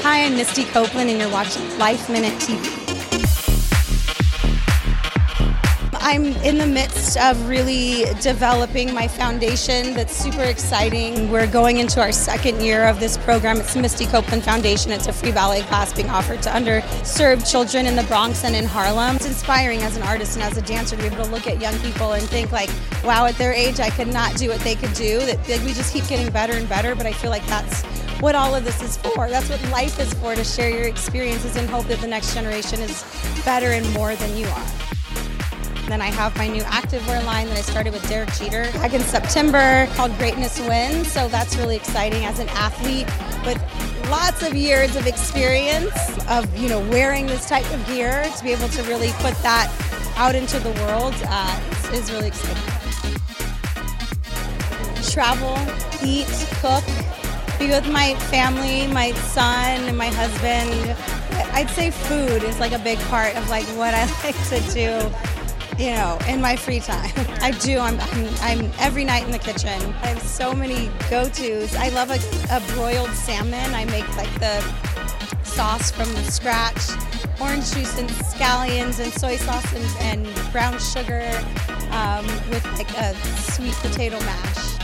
Hi, I'm Misty Copeland, and you're watching Life Minute TV. I'm in the midst of really developing my foundation. That's super exciting. We're going into our second year of this program. It's the Misty Copeland Foundation. It's a free ballet class being offered to underserved children in the Bronx and in Harlem. It's inspiring as an artist and as a dancer to be able to look at young people and think like, wow, at their age I could not do what they could do. That we just keep getting better and better, but I feel like that's what all of this is for. That's what life is for, to share your experiences and hope that the next generation is better and more than you are. Then I have my new activewear line that I started with Derek Jeter back in September called Greatness Wins. So that's really exciting as an athlete with lots of years of experience of wearing this type of gear, to be able to really put that out into the world is really exciting. Travel, eat, cook, be with my family, my son and my husband. I'd say food is like a big part of like what I like to do, in my free time. I do. I'm every night in the kitchen. I have so many go-tos. I love a broiled salmon. I make like the sauce from scratch, orange juice and scallions and soy sauce and brown sugar with like a sweet potato mash.